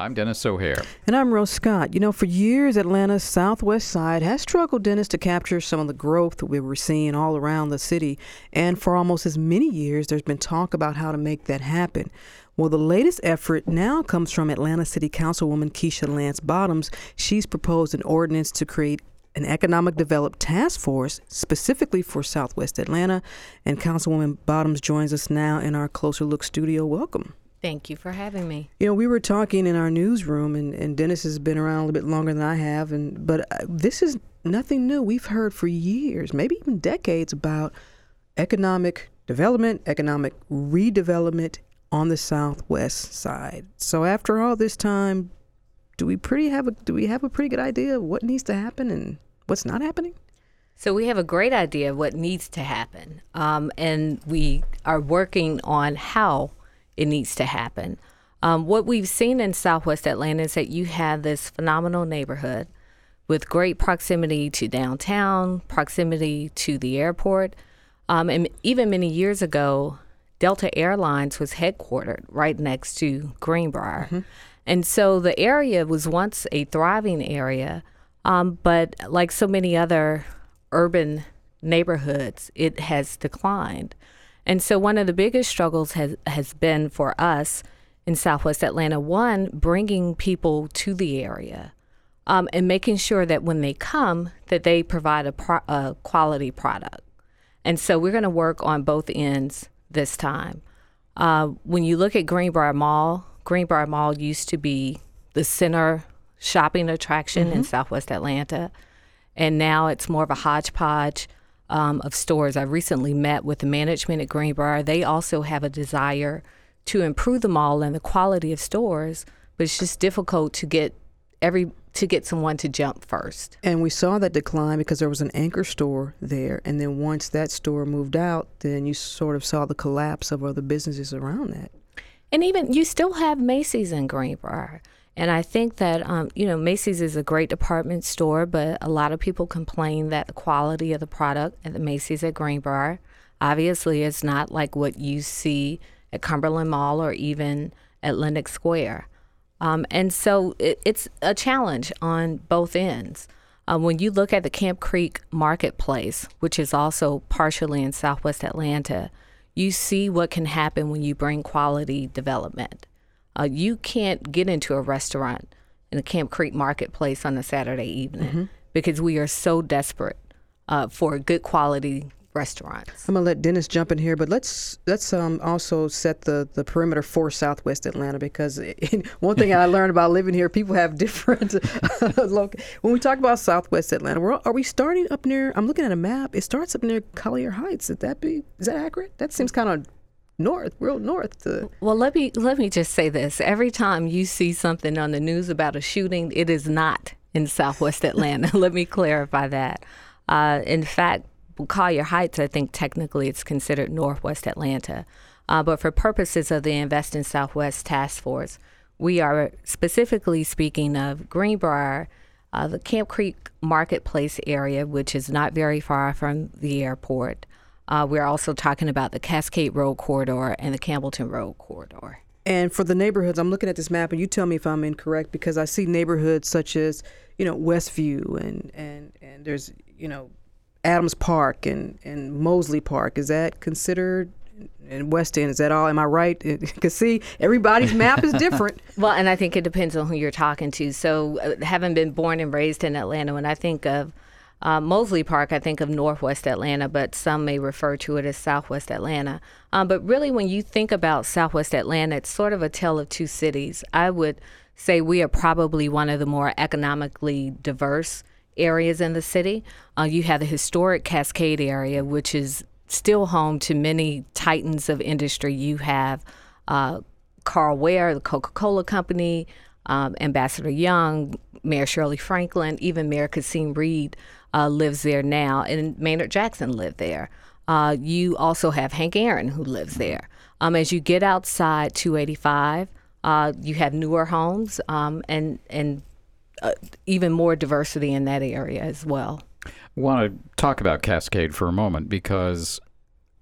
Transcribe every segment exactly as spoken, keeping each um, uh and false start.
I'm Dennis O'Hare. And I'm Rose Scott. You know, for years, Atlanta's southwest side has struggled, Dennis, to capture some of the growth that we were seeing all around the city. And for almost as many years, there's been talk about how to make that happen. Well, the latest effort now comes from Atlanta City Councilwoman Keisha Lance Bottoms. She's proposed an ordinance to create an economic development task force specifically for Southwest Atlanta. And Councilwoman Bottoms joins us now in our Closer Look studio. Welcome. Thank you for having me. You know, we were talking in our newsroom, and, and Dennis has been around a little bit longer than I have, and but uh, this is nothing new. We've heard for years, maybe even decades, about economic development, economic redevelopment on the southwest side. So after all this time, do we pretty have a do we have a pretty good idea of what needs to happen and what's not happening? So we have a great idea of what needs to happen, um, and we are working on how it needs to happen. Um, what we've seen in Southwest Atlanta is that you have this phenomenal neighborhood with great proximity to downtown, proximity to the airport. Um, and even many years ago, Delta Airlines was headquartered right next to Greenbrier. Mm-hmm. And so the area was once a thriving area, um, but like so many other urban neighborhoods, it has declined. And so one of the biggest struggles has, has been for us in Southwest Atlanta, one, bringing people to the area um, and making sure that when they come, that they provide a, pro- a quality product. And so we're going to work on both ends this time. Uh, when you look at Greenbrier Mall, Greenbrier Mall used to be the center shopping attraction mm-hmm. in Southwest Atlanta, and now it's more of a hodgepodge Um, of stores. I recently met with the management at Greenbrier. They also have a desire to improve the mall and the quality of stores, but it's just difficult to get every to get someone to jump first. And we saw that decline because there was an anchor store there, and then once that store moved out, then you sort of saw the collapse of other businesses around that. And even you still have Macy's in Greenbrier. And I think that, um, you know, Macy's is a great department store, but a lot of people complain that the quality of the product at the Macy's at Greenbrier obviously is not like what you see at Cumberland Mall or even at Lenox Square. Um, and so it, it's a challenge on both ends. Uh, when you look at the Camp Creek Marketplace, which is also partially in Southwest Atlanta, you see what can happen when you bring quality development. Uh, you can't get into a restaurant in the Camp Creek Marketplace on a Saturday evening mm-hmm. because we are so desperate uh, for good quality restaurants. I'm gonna let Dennis jump in here, but let's let's um, also set the, the perimeter for Southwest Atlanta, because it, one thing I learned about living here, people have different loc- when we talk about Southwest Atlanta, we're, are we starting up near? I'm looking at a map. It starts up near Collier Heights. Is that be is that accurate? That seems kind of north, real north. To... Well, let me let me just say this. Every time you see something on the news about a shooting, it is not in Southwest Atlanta. Let me clarify that. Uh, in fact, Collier Heights, I think technically it's considered Northwest Atlanta. Uh, but for purposes of the Invest in Southwest Task Force, we are specifically speaking of Greenbrier, uh, the Camp Creek Marketplace area, which is not very far from the airport. Uh, we're also talking about the Cascade Road Corridor and the Campbellton Road Corridor. And for the neighborhoods, I'm looking at this map, and you tell me if I'm incorrect, because I see neighborhoods such as, you know, Westview, and, and, and there's, you know, Adams Park and, and Mosley Park. Is that considered in West End? Is that all? Am I right? Because, see, everybody's map is different. Well, and I think it depends on who you're talking to. So uh, having been born and raised in Atlanta, when I think of Uh, Mosley Park, I think of Northwest Atlanta, but some may refer to it as Southwest Atlanta. Um, but really, when you think about Southwest Atlanta, it's sort of a tale of two cities. I would say we are probably one of the more economically diverse areas in the city. Uh, you have the historic Cascade area, which is still home to many titans of industry. You have uh, Carl Ware, the Coca-Cola Company, um, Ambassador Young, Mayor Shirley Franklin, even Mayor Kasim Reed uh, lives there now, and Maynard Jackson lived there. Uh, you also have Hank Aaron, who lives there. Um, as you get outside two eighty-five, uh, you have newer homes um, and and uh, even more diversity in that area as well. I want to talk about Cascade for a moment, because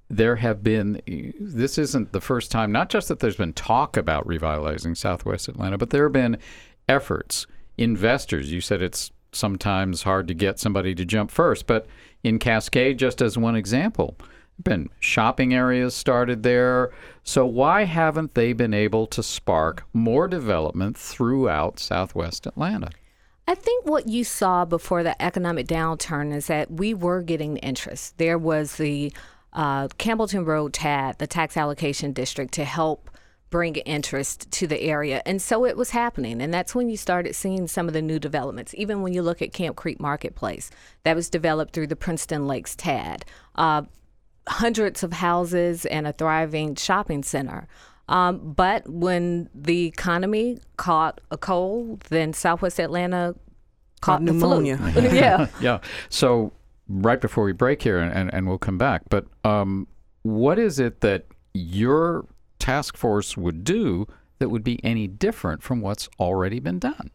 there have been, this isn't the first time, not just that there's been talk about revitalizing Southwest Atlanta, but there have been efforts, investors. You said it's sometimes hard to get somebody to jump first, but in Cascade, just as one example, been shopping areas started there. So why haven't they been able to spark more development throughout Southwest Atlanta? I think what you saw before the economic downturn is that we were getting interest. There was the uh, Campbellton Road T A D, the tax allocation district, to help bring interest to the area. And so it was happening. And that's when you started seeing some of the new developments. Even when you look at Camp Creek Marketplace, that was developed through the Princeton Lakes T A D. Uh, hundreds of houses and a thriving shopping center. Um, but when the economy caught a cold, then Southwest Atlanta caught the pneumonia. flu. yeah. Yeah. So right before we break here, and, and we'll come back, but um, what is it that your task force would do that would be any different from what's already been done?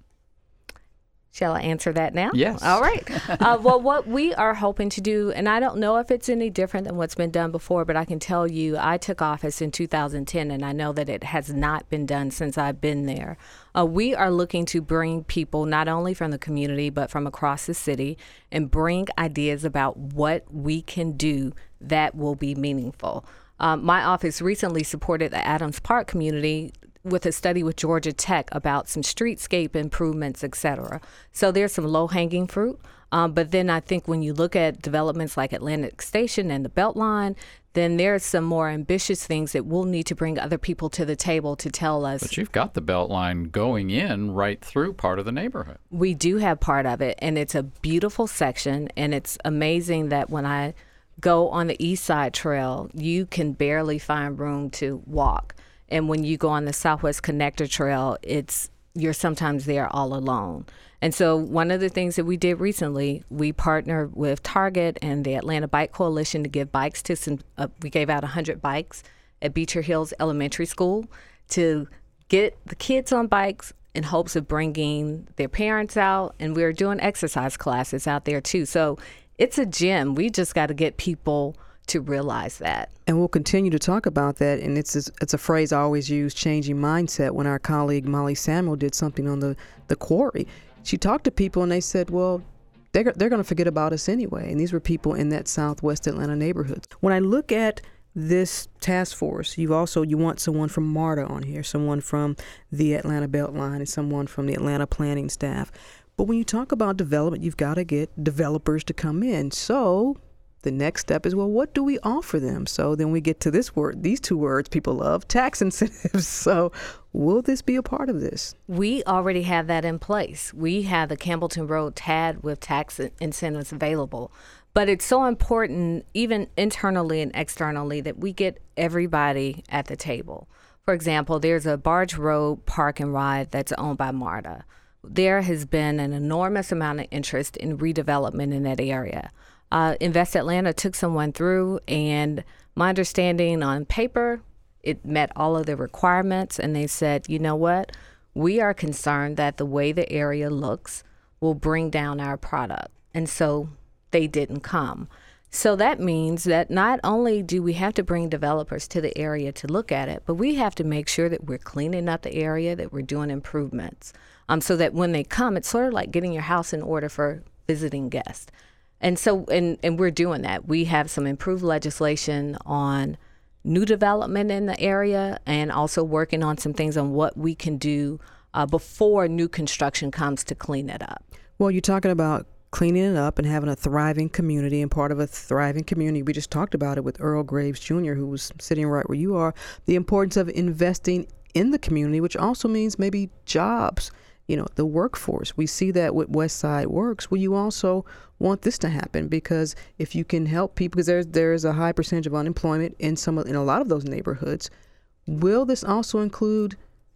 Shall I answer that now? Yes. All right. Uh, well, what we are hoping to do, and I don't know if it's any different than what's been done before, but I can tell you I took office in two thousand ten, and I know that it has not been done since I've been there. Uh, we are looking to bring people not only from the community, but from across the city, and bring ideas about what we can do that will be meaningful. Um, my office recently supported the Adams Park community with a study with Georgia Tech about some streetscape improvements, et cetera. So there's some low-hanging fruit. Um, but then I think when you look at developments like Atlantic Station and the Beltline, then there's some more ambitious things that we'll need to bring other people to the table to tell us. But you've got the Beltline going in right through part of the neighborhood. We do have part of it, and it's a beautiful section, and it's amazing that when I go on the East Side Trail, you can barely find room to walk. And when you go on the Southwest Connector Trail, it's you're sometimes there all alone. And so one of the things that we did recently, we partnered with Target and the Atlanta Bike Coalition to give bikes to some, uh, we gave out one hundred bikes at Beecher Hills Elementary School to get the kids on bikes in hopes of bringing their parents out. And we we're doing exercise classes out there too. So it's a gym. We just got to get people to realize that. And we'll continue to talk about that. And it's it's a phrase I always use, changing mindset. When our colleague Molly Samuel did something on the, the quarry, she talked to people and they said, well, they're, they're going to forget about us anyway. And these were people in that Southwest Atlanta neighborhood. When I look at this task force, you also, you want someone from MARTA on here, someone from the Atlanta Beltline, and someone from the Atlanta planning staff. But when you talk about development, you've got to get developers to come in. So the next step is, well, what do we offer them? So then we get to this word, these two words people love, tax incentives. So will this be a part of this? We already have that in place. We have the Campbellton Road T A D with tax incentives available. But it's so important, even internally and externally, that we get everybody at the table. For example, there's a Barge Road Park and Ride that's owned by MARTA. There has been an enormous amount of interest in redevelopment in that area. Uh, Invest Atlanta took someone through, and my understanding on paper, it met all of the requirements, and they said, you know what, we are concerned that the way the area looks will bring down our product. And so they didn't come. So that means that not only do we have to bring developers to the area to look at it, but we have to make sure that we're cleaning up the area, that we're doing improvements, um, so that when they come, it's sort of like getting your house in order for visiting guests. And so, and, and we're doing that. We have some improved legislation on new development in the area, and also working on some things on what we can do uh, before new construction comes to clean it up. Well, you're talking about cleaning it up and having a thriving community, and part of a thriving community, we just talked about it with Earl Graves Junior, who was sitting right where you are, the importance of investing in the community, which also means maybe jobs. You know, the workforce. We see that with West Side Works. Well, you also want this to happen, because if you can help people, because there's there's a high percentage of unemployment in some of, in a lot of those neighborhoods. Will this also include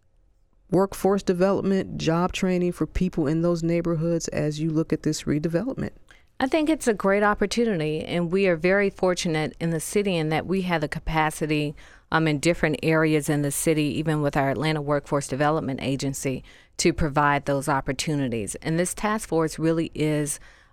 workforce development, job training for people in those neighborhoods as you look at this redevelopment? I think it's a great opportunity, and we are very fortunate in the city in that we have the capacity um, in different areas in the city, even with our Atlanta Workforce Development Agency, to provide those opportunities. And this task force really is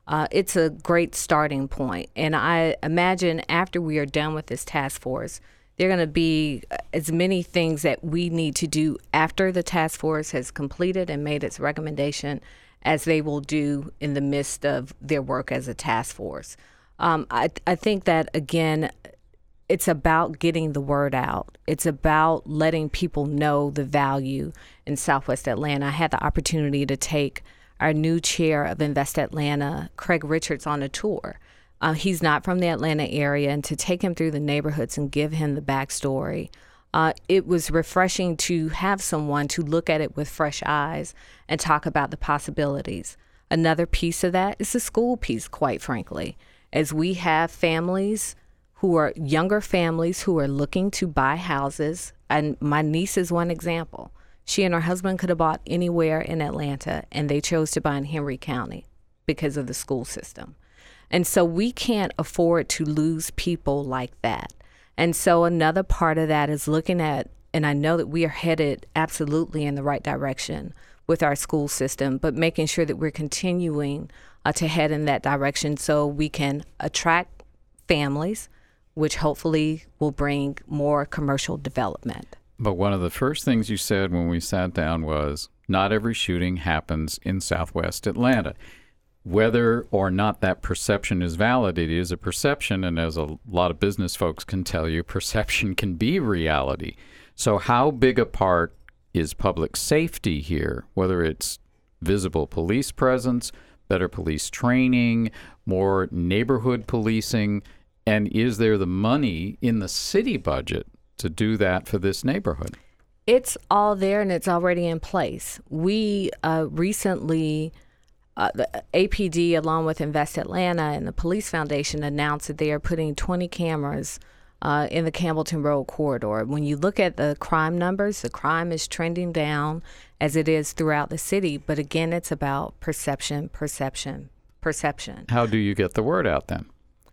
Uh, it's a great starting point. And I imagine after we are done with this task force, there are going to be as many things that we need to do after the task force has completed and made its recommendation as they will do in the midst of their work as a task force. Um, I, I think that, again, it's about getting the word out. It's about letting people know the value in Southwest Atlanta. I had the opportunity to take our new chair of Invest Atlanta, Craig Richards, on a tour. Uh, he's not from the Atlanta area, and to take him through the neighborhoods and give him the backstory, uh, it was refreshing to have someone to look at it with fresh eyes and talk about the possibilities. Another piece of that is the school piece, quite frankly, as we have families who are younger families who are looking to buy houses. And my niece is one example. She and her husband could have bought anywhere in Atlanta, and they chose to buy in Henry County because of the school system. And so we can't afford to lose people like that. And so another part of that is looking at, and I know that we are headed absolutely in the right direction with our school system, but making sure that we're continuing uh, to head in that direction so we can attract families, which hopefully will bring more commercial development. But one of the first things you said when we sat down was, not every shooting happens in Southwest Atlanta. Whether or not that perception is valid, it is a perception, and as a lot of business folks can tell you, perception can be reality. So how big a part is public safety here, whether it's visible police presence, better police training, more neighborhood policing, and is there the money in the city budget to do that for this neighborhood? It's all there, and it's already in place. We uh, recently... Uh, the A P D, along with Invest Atlanta and the Police Foundation, announced that they are putting twenty cameras uh, in the Campbellton Road corridor. When you look at the crime numbers, the crime is trending down as it is throughout the city. But again, it's about perception, perception, perception. How do you get the word out then?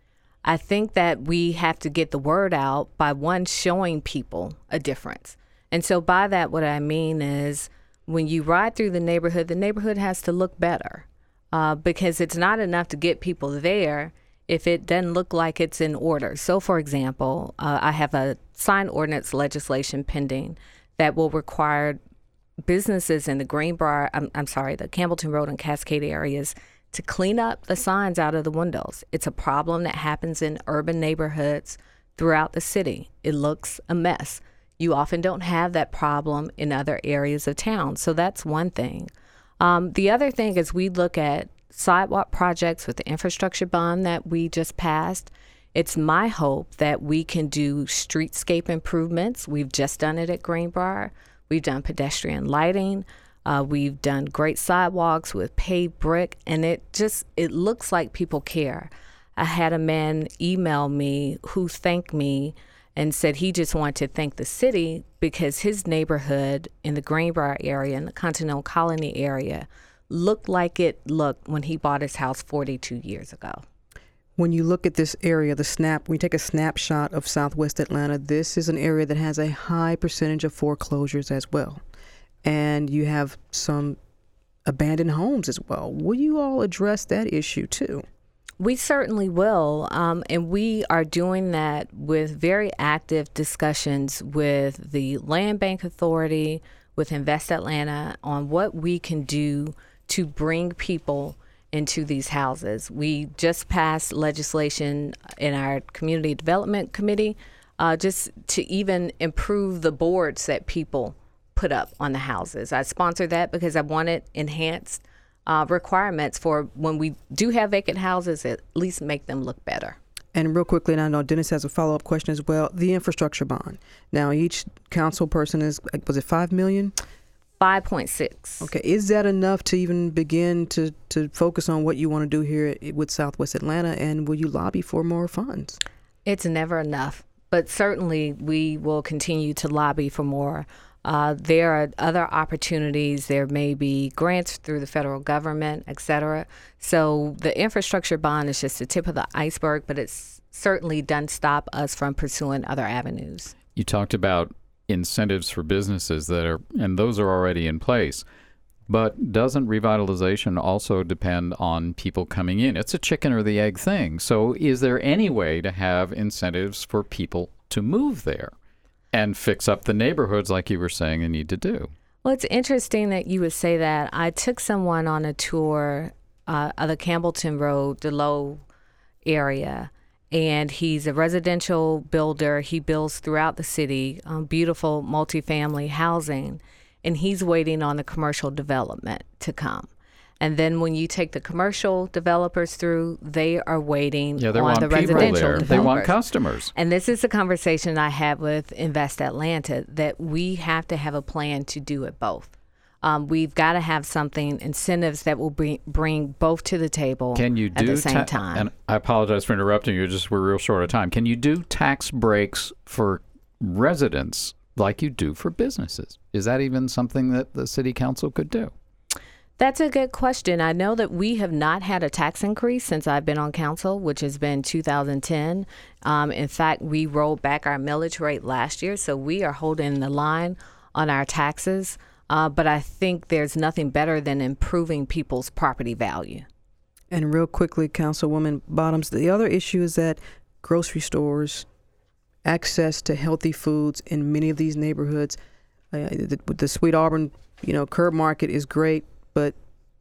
I think that we have to get the word out by, one, showing people a difference. And so by that, what I mean is when you ride through the neighborhood, the neighborhood has to look better. Uh, because it's not enough to get people there if it doesn't look like it's in order. So, for example, uh, I have a sign ordinance legislation pending that will require businesses in the Greenbrier, I'm, I'm sorry, the Campbellton Road and Cascade areas to clean up the signs out of the windows. It's a problem that happens in urban neighborhoods throughout the city. It looks a mess. You often don't have that problem in other areas of town. So that's one thing. Um, the other thing is we look at sidewalk projects with the infrastructure bond that we just passed. It's my hope that we can do streetscape improvements. We've just done it at Greenbrier. We've done pedestrian lighting. Uh, we've done great sidewalks with paved brick, and it just, it looks like people care. I had a man email me who thanked me and said he just wanted to thank the city because his neighborhood in the Greenbrier area and the Continental Colony area looked like it looked when he bought his house forty-two years ago. When you look at this area, the snap, when you take a snapshot of Southwest Atlanta, this is an area that has a high percentage of foreclosures as well. And you have some abandoned homes as well. Will you all address that issue too? We certainly will, um, and we are doing that with very active discussions with the Land Bank Authority, with Invest Atlanta, on what we can do to bring people into these houses. We just passed legislation in our Community Development Committee uh, just to even improve the boards that people put up on the houses. I sponsored that because I wanted enhanced Uh, requirements for when we do have vacant houses, at least make them look better. And real quickly, and I know Dennis has a follow-up question as well, the infrastructure bond. Now, each council person is, was it five million dollars? five point six. Okay. Is that enough to even begin to, to focus on what you want to do here with Southwest Atlanta, and will you lobby for more funds? It's never enough, but certainly we will continue to lobby for more. Uh, there are other opportunities. There may be grants through the federal government, et cetera. So the infrastructure bond is just the tip of the iceberg, but it's certainly doesn't stop us from pursuing other avenues. You talked about incentives for businesses that are, and those are already in place. But doesn't revitalization also depend on people coming in? It's a chicken or the egg thing. So is there any way to have incentives for people to move there and fix up the neighborhoods like you were saying they need to do? Well, it's interesting that you would say that. I took someone on a tour uh, of the Campbellton Road, Delow area, and he's a residential builder. He builds throughout the city, um, beautiful multifamily housing. And he's waiting on the commercial development to come. And then when you take the commercial developers through, they are waiting yeah, they on want the people residential there. developers. They want customers. And this is a conversation I had with Invest Atlanta, that we have to have a plan to do it both. Um, we've got to have something, incentives that will bring, bring both to the table Can you at do the same ta- time. And I apologize for interrupting you, just we're real short of time. Can you do tax breaks for residents like you do for businesses? Is that even something that the city council could do? That's a good question. I know that we have not had a tax increase since I've been on council, which has been two thousand ten. Um, in fact, we rolled back our millage rate last year, so we are holding the line on our taxes. Uh, but I think there's nothing better than improving people's property value. And real quickly, Councilwoman Bottoms, the other issue is that grocery stores, access to healthy foods in many of these neighborhoods, uh, the, the Sweet Auburn, you know, curb market is great, but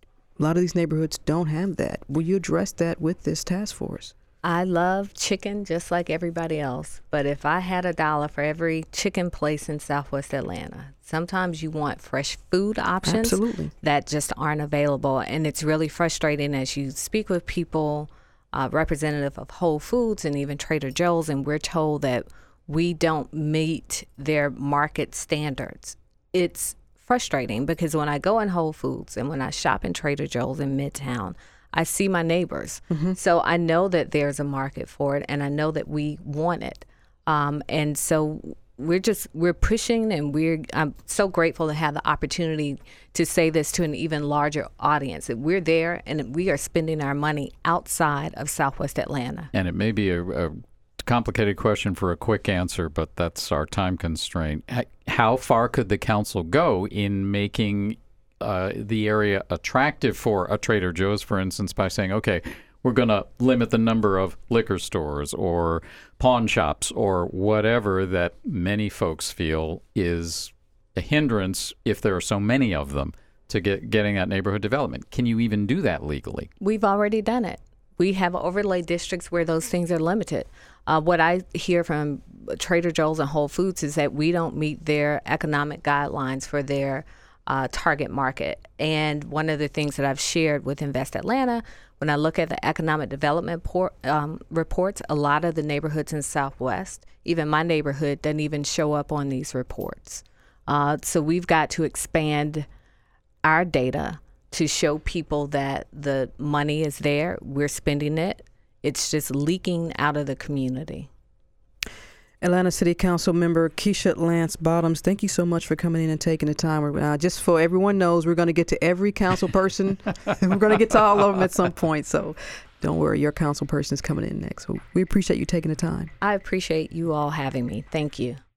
a lot of these neighborhoods don't have that. Will you address that with this task force? I love chicken just like everybody else, but if I had a dollar for every chicken place in Southwest Atlanta, sometimes you want fresh food options Absolutely. that just aren't available. And it's really frustrating as you speak with people, uh, representative of Whole Foods and even Trader Joe's, and we're told that we don't meet their market standards. It's frustrating because when I go in Whole Foods and when I shop in Trader Joe's in Midtown, I see my neighbors. Mm-hmm. So I know that there's a market for it, and I know that we want it. Um, and so we're just, we're pushing, and we're, I'm so grateful to have the opportunity to say this to an even larger audience, that we're there and we are spending our money outside of Southwest Atlanta. And it may be a, a complicated question for a quick answer, but that's our time constraint. How far could the council go in making Uh, the area attractive for a Trader Joe's, for instance, by saying, okay, we're going to limit the number of liquor stores or pawn shops or whatever that many folks feel is a hindrance, if there are so many of them, to get getting that neighborhood development? Can you even do that legally? We've already done it. We have overlay districts where those things are limited. Uh, what I hear from Trader Joe's and Whole Foods is that we don't meet their economic guidelines for their Uh, target market. And one of the things that I've shared with Invest Atlanta, when I look at the economic development por- um, reports, a lot of the neighborhoods in Southwest, even my neighborhood, doesn't even show up on these reports. Uh, so we've got to expand our data to show people that the money is there, we're spending it, it's just leaking out of the community. Atlanta City Council member Keisha Lance Bottoms, thank you so much for coming in and taking the time. Uh, just so everyone knows, we're going to get to every council person. We're going to get to all of them at some point. So don't worry, your council person is coming in next. So we appreciate you taking the time. I appreciate you all having me. Thank you.